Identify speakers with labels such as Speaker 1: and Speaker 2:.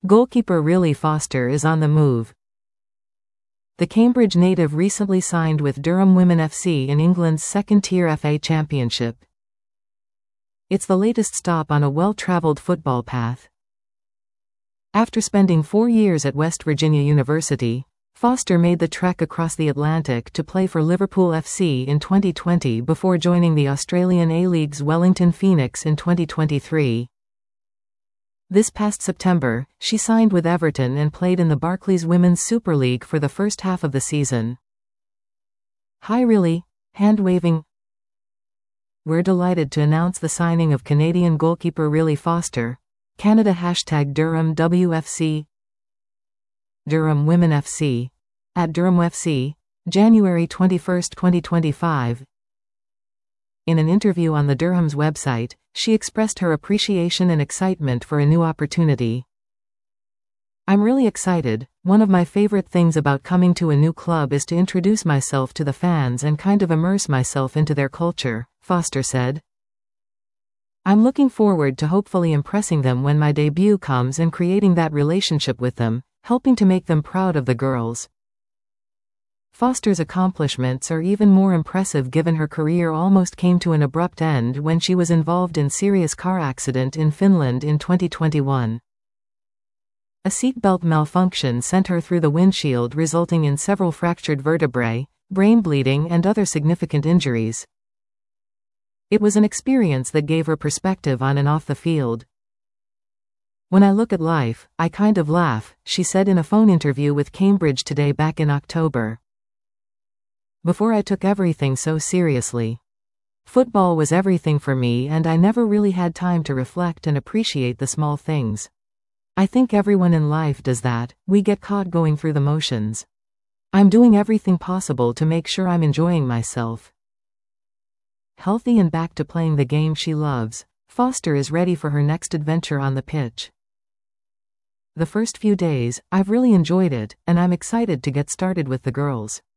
Speaker 1: Goalkeeper Riley Foster is on the move. The Cambridge native recently signed with Durham Women FC in England's second-tier FA Championship. It's the latest stop on a well-travelled football path. After spending 4 years at West Virginia University, Foster made the trek across the Atlantic to play for Liverpool FC in 2020 before joining the Australian A-League's Wellington Phoenix in 2023. This past September, she signed with Everton and played in the Barclays Women's Super League for the first half of the season. Hi Riley, hand-waving. We're delighted to announce the signing of Canadian goalkeeper Riley Foster. Canada #Durham WFC. Durham Women FC. At Durham FC, January 21, 2025. In an interview on the Durham's website, she expressed her appreciation and excitement for a new opportunity. I'm really excited. One of my favorite things about coming to a new club is to introduce myself to the fans and kind of immerse myself into their culture, Foster said. I'm looking forward to hopefully impressing them when my debut comes and creating that relationship with them, helping to make them proud of the girls. Foster's accomplishments are even more impressive given her career almost came to an abrupt end when she was involved in a serious car accident in Finland in 2021. A seatbelt malfunction sent her through the windshield, resulting in several fractured vertebrae, brain bleeding and other significant injuries. It was an experience that gave her perspective on and off the field. When I look at life, I kind of laugh, she said in a phone interview with Cambridge Today back in October. Before I took everything so seriously. Football was everything for me and I never really had time to reflect and appreciate the small things. I think everyone in life does that, we get caught going through the motions. I'm doing everything possible to make sure I'm enjoying myself. Healthy and back to playing the game she loves, Foster is ready for her next adventure on the pitch. The first few days, I've really enjoyed it, and I'm excited to get started with the girls.